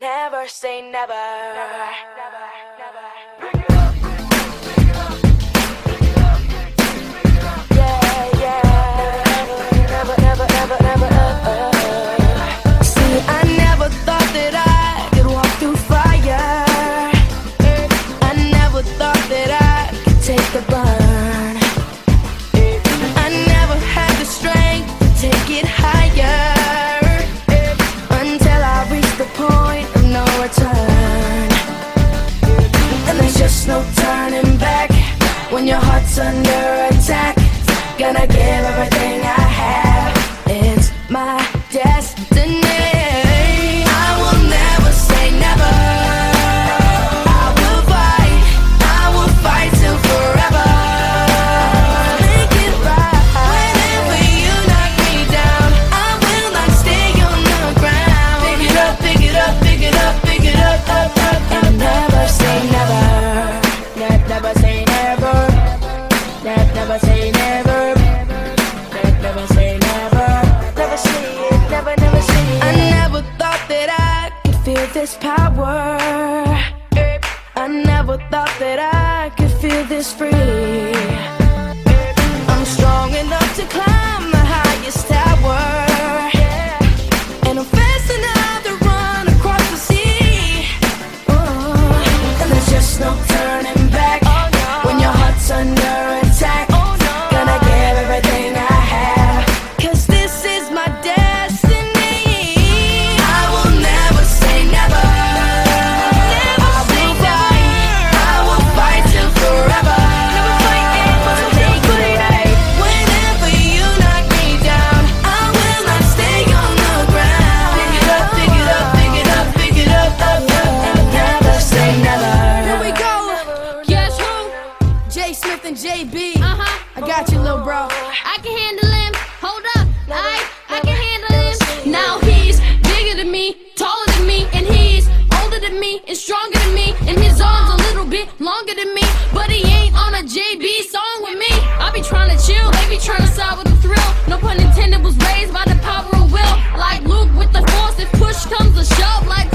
Never say never. Take the burn. I never had the strength to take it higher until I reached the point of no return. And there's just no turning back when your heart's under attack. Gonna give everything I have. It's my destiny. I will never say never. Never say never. Never say never. Never say it. Never say it. I never thought that I could feel this power. I never thought that I could feel this free. I'm strong enough to climb the highest tower, and I'm fast enough to run across the sea. And there's just no turning back when your heart's under attack. JB, I got you, little bro. I can handle him. Hold up, I can handle him. Now he's bigger than me, taller than me, and he's older than me and stronger than me, and his arms a little bit longer than me. But he ain't on a JB song with me. I be trying to chill, they be trying to side with the thrill. No pun intended, was raised by the power of will. Like Luke with the force, if push comes to shove, like